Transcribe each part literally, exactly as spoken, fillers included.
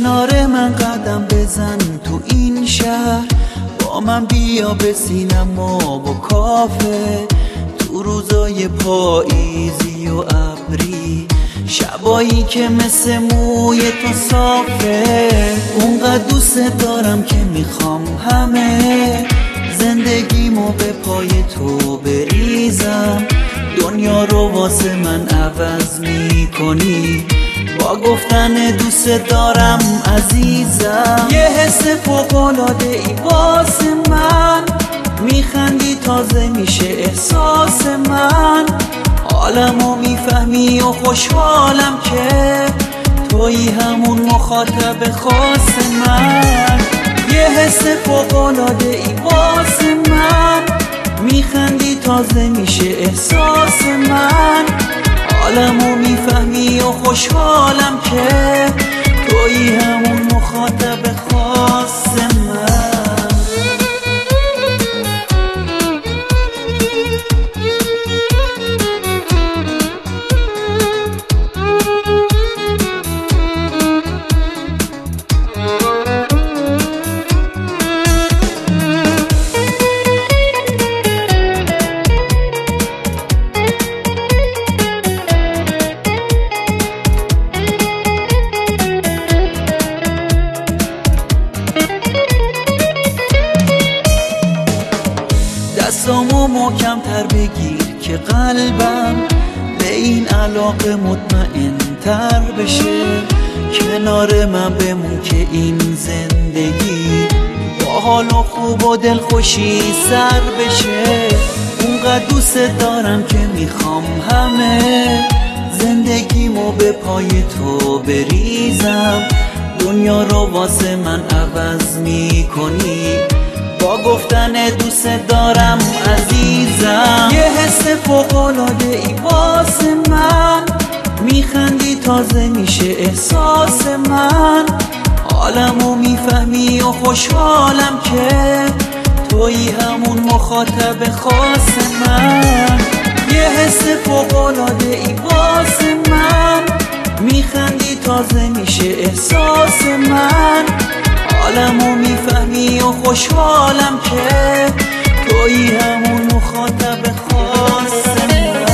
کنار من قدم بزن تو این شهر، با من بیا به سینما و کافه، تو روزای پاییزی و ابری، شبایی که مثل موی تو صافه. اونقدر دوست دارم که میخوام همه زندگیمو به پای تو بریزم، دنیا رو واسه من عوض میکنی با گفتن دوست دارم عزیزم. یه حس فوق‌العاده ای واسه من، میخندی تازه میشه احساس من، حالمو میفهمی و خوشحالم که تویی همون مخاطب خاص من. یه حس فوق‌العاده ای واسه من، میخندی تازه میشه احساس من، حالمو میفهمی و خوشحالم که تویی همون مخاطب خاص من. دستامو محکم تر بگیر که قلبم به این علاقه مطمئن تر بشه، کنار من بمون که این زندگی با حال و خوب و دلخوشی سر بشه. اونقدر دوست دارم که میخوام همه زندگیمو به پای تو بریزم، دنیا رو واسه من عوض میکنی با گفتن دوست دارم عزیزم. یه حس فوق‌العاده ای واسه من، میخندی تازه میشه احساس من، حالمو میفهمی و خوشحالم که تویی همون مخاطب خاص من. یه حس فوق‌العاده ای واسه من، میخندی تازه میشه احساس من، حالمو میفهمی و خوشحالم که تویی همون مخاطب خاص من.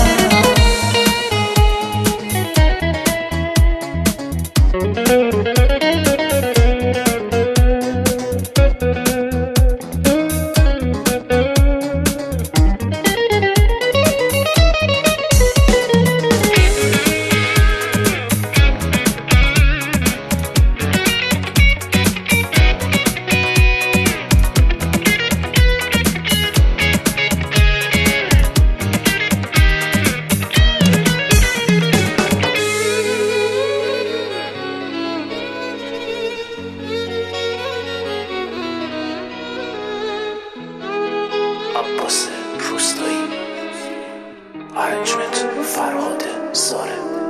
عباس روستایی، ارنجمنت فرهاد زاره.